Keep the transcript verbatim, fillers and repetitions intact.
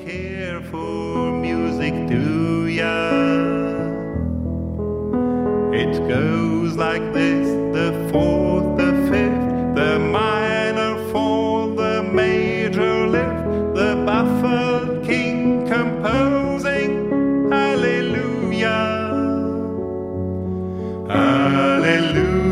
careful music to ya. It goes like this: the fourth, the fifth, the minor fall, the major lift, the baffled king composing Hallelujah, Hallelujah.